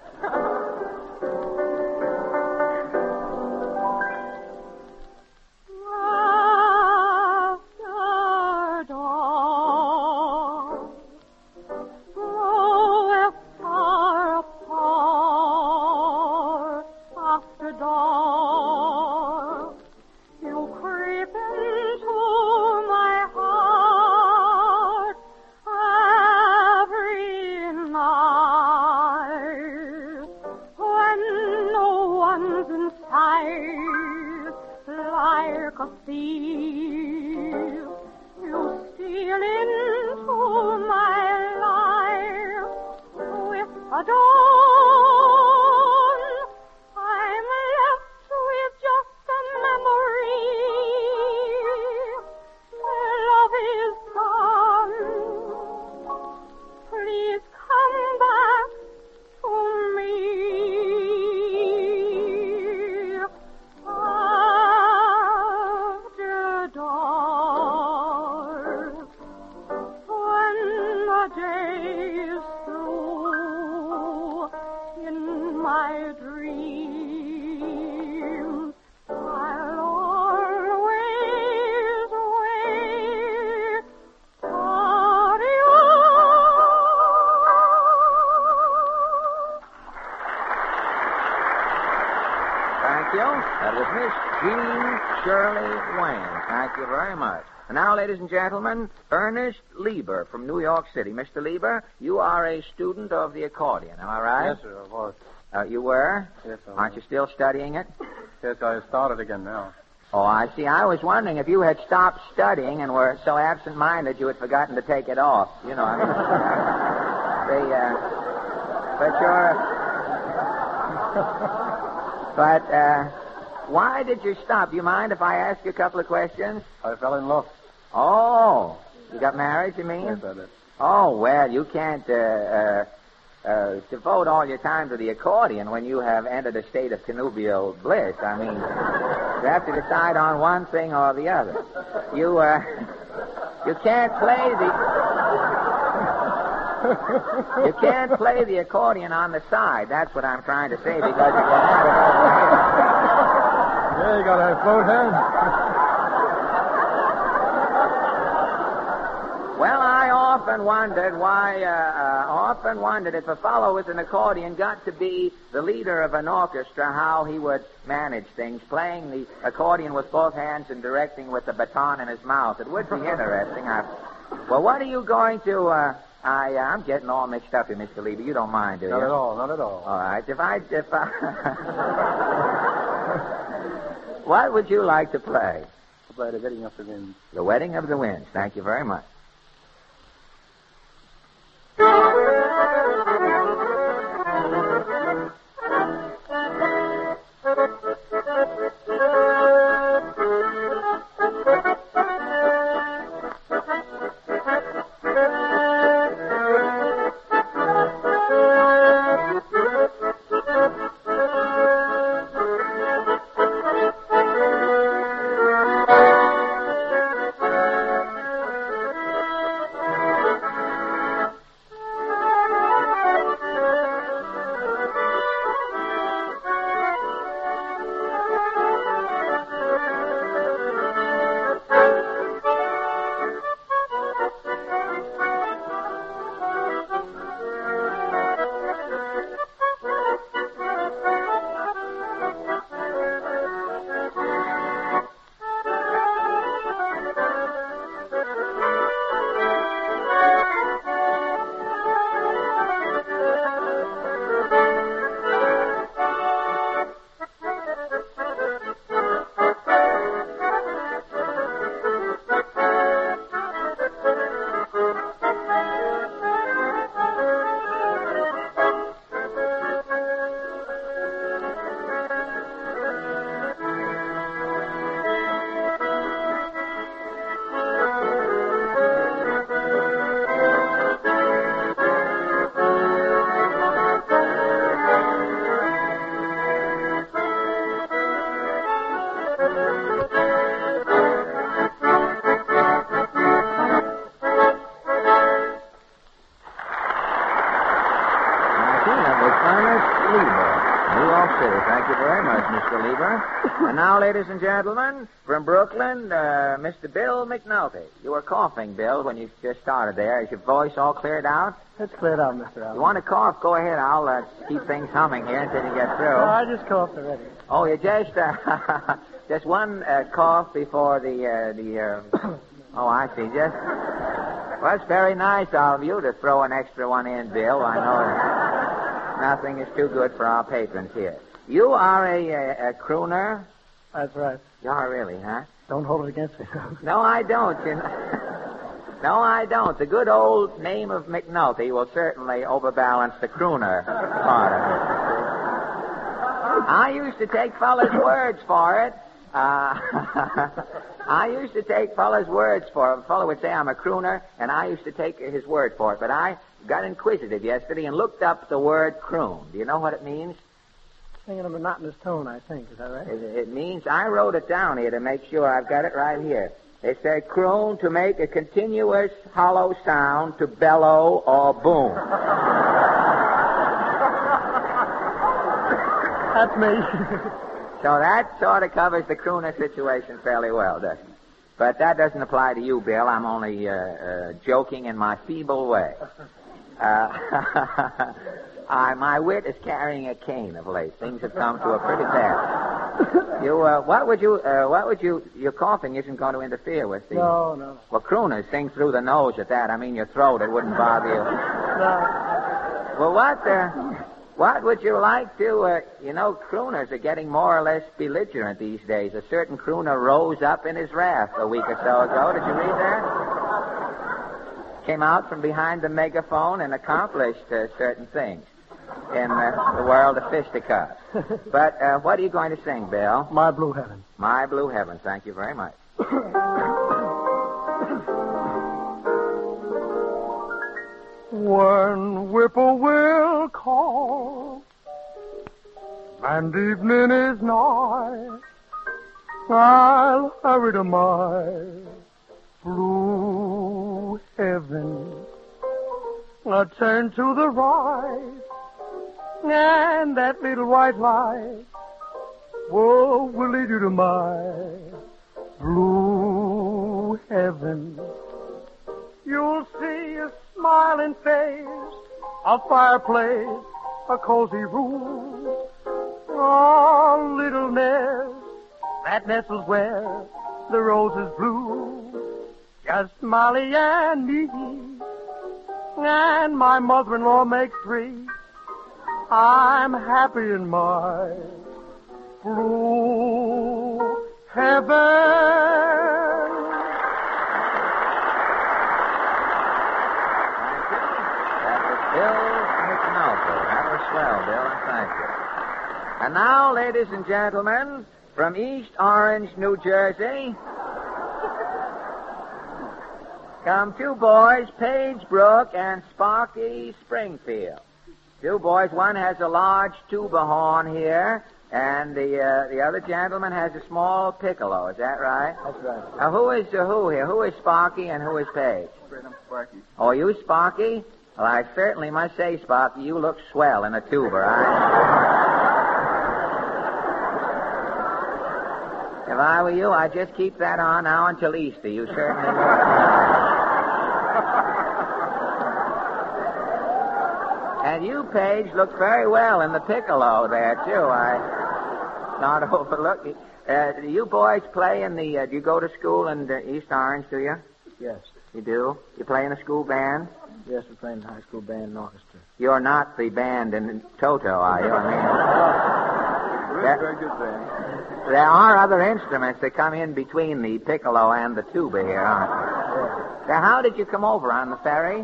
That was Miss Jean Shirley Wayne. Thank you very much. And now, ladies and gentlemen, Ernest Lieber from New York City. Mister Lieber, you are a student of the accordion, am I right? Yes, sir, I was. Uh, you were? Yes, I was. Aren't you still studying it? Yes, I started again now. Oh, I see. I was wondering if you had stopped studying and were so absent-minded you had forgotten to take it off. You know, I mean, the, uh, but you're, but, uh, why did you stop? Do you mind if I ask you a couple of questions? I fell in love. Oh, you got married, you mean? Yes, I did. Oh, well, you can't, uh, uh, uh, devote all your time to the accordion when you have entered a state of connubial bliss. I mean, you have to decide on one thing or the other. You, uh, you can't play the... You can't play the accordion on the side. That's what I'm trying to say, because you can have it. Yeah, you gotta have both hands. Well, I often wondered why, uh, uh, often wondered if a fellow with an accordion got to be the leader of an orchestra, how he would manage things, playing the accordion with both hands and directing with the baton in his mouth. It would be interesting. I... Well, what are you going to... Uh, I, uh, I'm getting all mixed up here, Mister Lieber. You don't mind, do you? Not at all, not at all. All right. If I... If I... What would you like to play? I play The Wedding of the Winds. The Wedding of the Winds. Thank you very much. Thank you very much, Mister Lieber. And now, ladies and gentlemen, from Brooklyn, uh, Mister Bill McNulty. You were coughing, Bill, when you just started there. Is your voice all cleared out? It's cleared out, Mister Allen. You want to cough? Go ahead. I'll uh, keep things humming here until you get through. Oh, I just coughed already. Oh, you just uh, just one uh, cough before the uh, the. Uh... Oh, I see. Just. Well, it's very nice of you to throw an extra one in, Bill. I know nothing is too good for our patrons here. You are a, a, a crooner? That's right. You are really, huh? Don't hold it against me. No, I don't. You know. No, I don't. The good old name of McNulty will certainly overbalance the crooner part of it. I used to take fellas' words for it. Uh, I used to take fellas' words for it. A fellow would say I'm a crooner, and I used to take his word for it. But I got inquisitive yesterday and looked up the word croon. Do you know what it means? Singing a monotonous tone, I think. Is that right? It, it means, I wrote it down here to make sure I've got it right here. It said croon, to make a continuous hollow sound, to bellow or boom. That's me. So that sort of covers the crooner situation fairly well, doesn't it? But that doesn't apply to you, Bill. I'm only uh, uh, joking in my feeble way. Uh, I, my wit is carrying a cane of late. Things have come to a pretty bad. You, uh, what would you, uh, what would you, your coughing isn't going to interfere with the... No, no. Well, crooners sing through the nose at that. I mean, your throat, it wouldn't bother you. No. Well, what, uh, what would you like to, uh, you know, crooners are getting more or less belligerent these days. A certain crooner rose up in his wrath a week or so ago. Did you read that? Came out from behind the megaphone and accomplished uh, certain things in uh, the world of fisticuffs. But uh, what are you going to sing, Bill? My Blue Heaven. My Blue Heaven. Thank you very much. When whippoorwill call and evening is nigh, I'll hurry to my blue heaven. I turn to the right, and that little white light, whoa, will lead you to my blue heaven. You'll see a smiling face, a fireplace, a cozy room, a little nest that nestles where the roses bloom. Just Molly and me, and my mother-in-law makes three. I'm happy in my blue heaven. Bill McNulty. That was swell, Bill, and thank you. And now, ladies and gentlemen, from East Orange, New Jersey, come two boys, Paige Brook and Sparky Springfield. Two boys, one has a large tuba horn here, and the uh, the other gentleman has a small piccolo. Is that right? That's right. Now, who is uh, who here? Who is Sparky and who is Paige? I'm Sparky. Oh, you Sparky? Well, I certainly must say, Sparky, you look swell in a tuba. I... If I were you, I'd just keep that on now until Easter. You certainly look. And you, Paige, look very well in the piccolo there, too. I not overlook it. Uh, do you boys play in the... Uh, do you go to school in uh, East Orange, do you? Yes. You do? You play in a school band? Yes, we're playing high school band and orchestra. You're not the band in Toto, are you? I mean, Very, very good band. There are other instruments that come in between the piccolo and the tuba here, aren't there? Now, how did you come over on the ferry?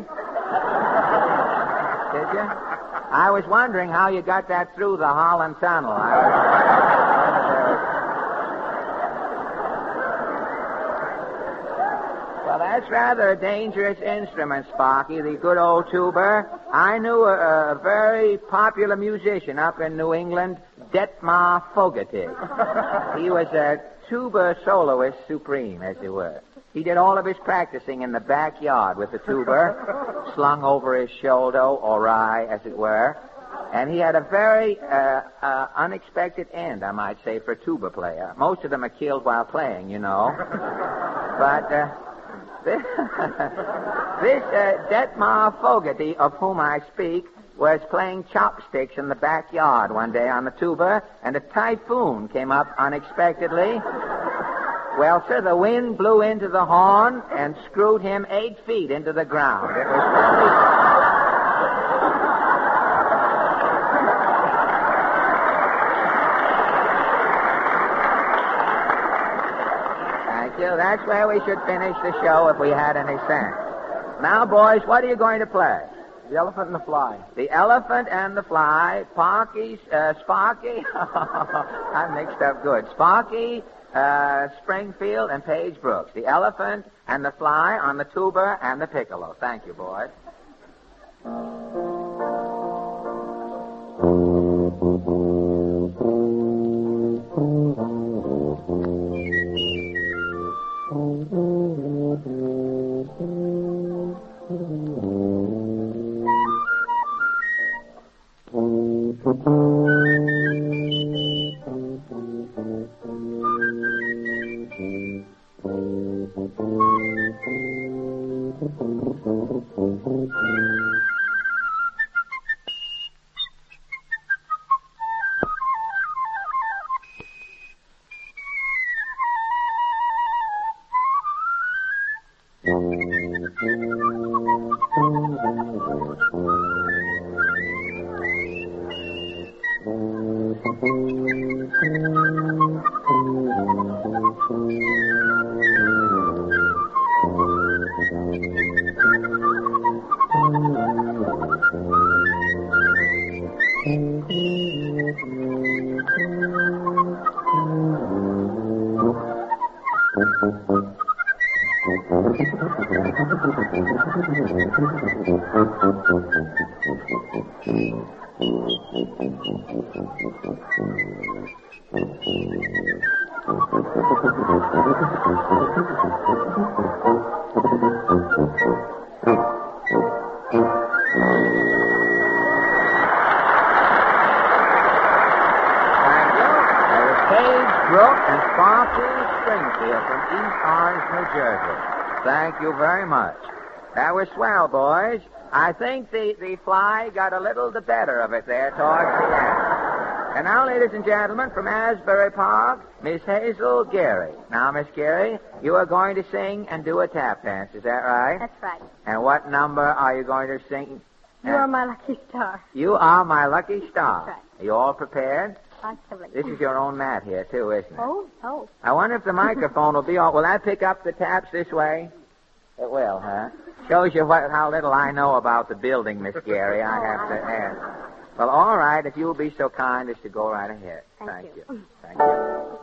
Did you? I was wondering how you got that through the Holland Tunnel. I was... Well, that's rather a dangerous instrument, Sparky, the good old tuba. I knew a, a very popular musician up in New England, Detmar Fogarty. He was a tuba soloist supreme, as it were. He did all of his practicing in the backyard with the tuba slung over his shoulder, or eye, as it were. And he had a very uh, uh, unexpected end, I might say, for a tuba player. Most of them are killed while playing, you know. But uh, this, this uh, Detmar Fogarty, of whom I speak, was playing chopsticks in the backyard one day on the tuba, and a typhoon came up unexpectedly. Well, sir, the wind blew into the horn and screwed him eight feet into the ground. It was very... Thank you. That's where we should finish the show if we had any sense. Now, boys, what are you going to play? The Elephant and the Fly. The Elephant and the Fly, Parky, uh, Sparky, I mixed up good. Sparky, uh, Springfield, and Page Brooks. The Elephant and the Fly on the tuba and the piccolo. Thank you, boys. Thank you very much. That was swell, boys. I think the, the Fly got a little the better of it there towards the end. And now, ladies and gentlemen, from Asbury Park, Miss Hazel Gary. Now, Miss Gary, you are going to sing and do a tap dance. Is that right? That's right. And what number are you going to sing? You are my lucky star. You are my lucky star. That's right. Are you all prepared? Absolutely. This is your own mat here, too, isn't it? Oh, oh. I wonder if the microphone will be on. Will that pick up the taps this way? It will, huh? Shows you what, how little I know about the building, Miss Gary. I have to ask. Well, all right, if you will be so kind as to go right ahead. Thank, Thank you. you. Thank you.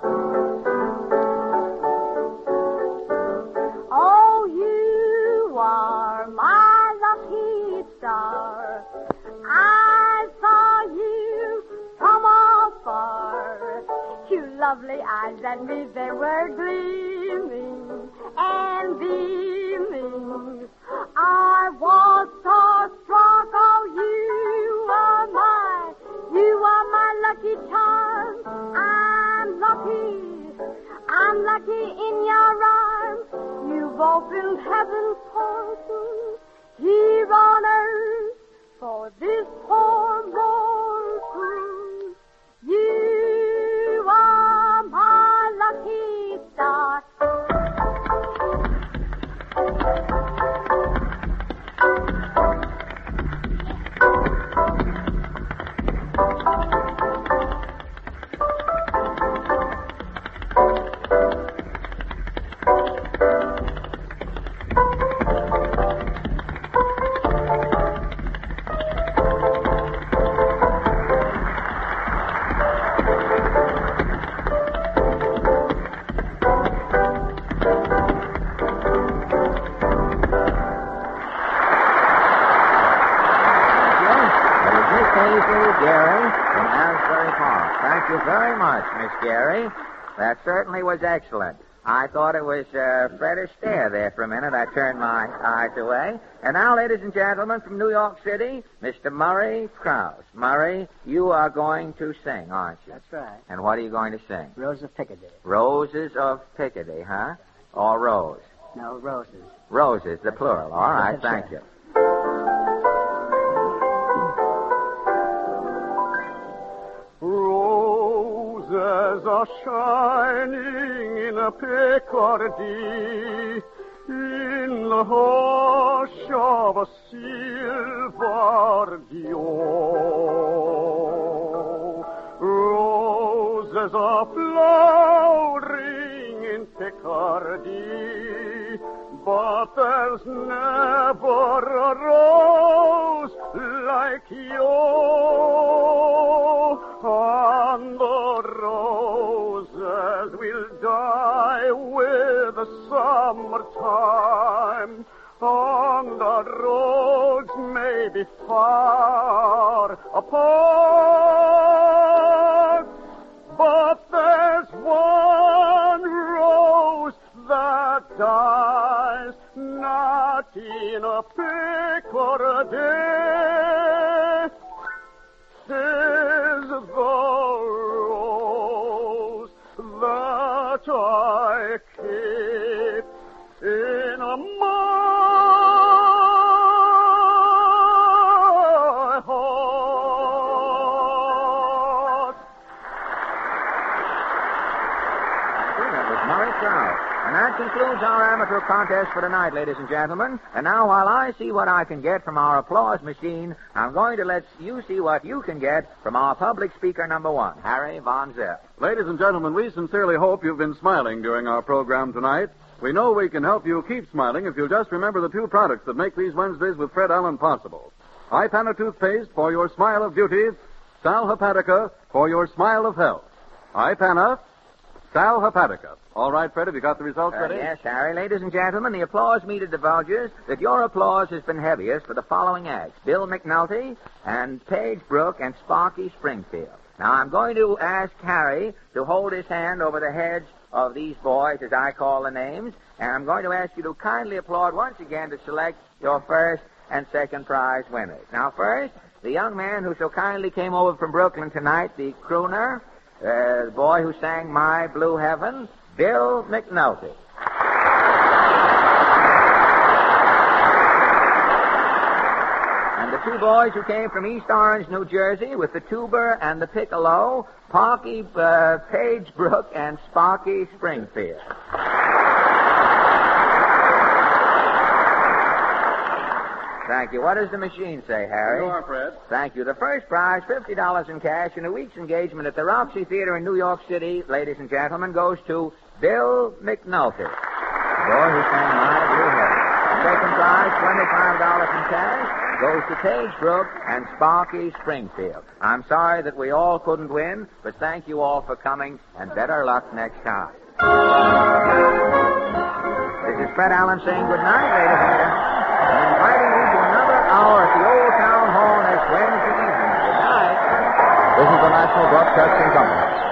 Oh, you are my lucky star. I saw you from afar. Your lovely eyes at me, they were gleaming and beaming. I was so struck, oh, you are my, you are my lucky charm. I'm lucky, I'm lucky in your arms. You've opened heaven's portal here on earth for this poor mortal. You are my lucky star. Miss Gary. That certainly was excellent. I thought it was uh, Fred Astaire there for a minute. I turned my eyes away. And now, ladies and gentlemen, from New York City, Mister Murray Krause. Murray, you are going to sing, aren't you? That's right. And what are you going to sing? Roses of Piccadilly. Roses of Piccadilly, huh? Or Rose? No, roses. Roses, the plural. All right, thank you. Roses are shining in a Picardy, in the hush of a silver dew. Roses are flowering in Picardy, but there's never a rose like you. And the roses will die with the summertime, and the roads may be far apart, but there's one rose that dies not in a Picardy. 'Tis the rose that I keep in my heart. That was Murray Krause. And that concludes our amateur contest for tonight, ladies and gentlemen. And now, while I see what I can get from our applause machine, I'm going to let you see what you can get from our public speaker number one, Harry Von Zell. Ladies and gentlemen, we sincerely hope you've been smiling during our program tonight. We know we can help you keep smiling if you'll just remember the two products that make these Wednesdays with Fred Allen possible. Ipana toothpaste for your smile of beauty, Sal Hepatica for your smile of health. Ipana, Sal Hepatica. All right, Fred, have you got the results Uh, ready? yes, Harry. Ladies and gentlemen, the applause meter divulges that your applause has been heaviest for the following acts: Bill McNulty and Paige Brooke and Sparky Springfield. Now, I'm going to ask Harry to hold his hand over the heads of these boys, as I call the names, and I'm going to ask you to kindly applaud once again to select your first and second prize winners. Now, first, the young man who so kindly came over from Brooklyn tonight, the crooner, uh, the boy who sang My Blue Heaven, Bill McNulty. And the two boys who came from East Orange, New Jersey, with the tuba and the piccolo, Parky uh, Paige Brooke and Sparky Springfield. Thank you. What does the machine say, Harry? You are, Fred. Thank you. The first prize, fifty dollars in cash and a week's engagement at the Roxy Theater in New York City, ladies and gentlemen, goes to Bill McNulty, the boy who sang My Blue Heaven. The second prize, twenty-five dollars in cash, goes to Paige Brooke and Sparky Springfield. I'm sorry that we all couldn't win, but thank you all for coming, and better luck next time. This is Fred Allen saying good night, ladies and gentlemen, and inviting you to another hour at the Old Town Hall next Wednesday evening. Good night. This is the National Broadcasting Company.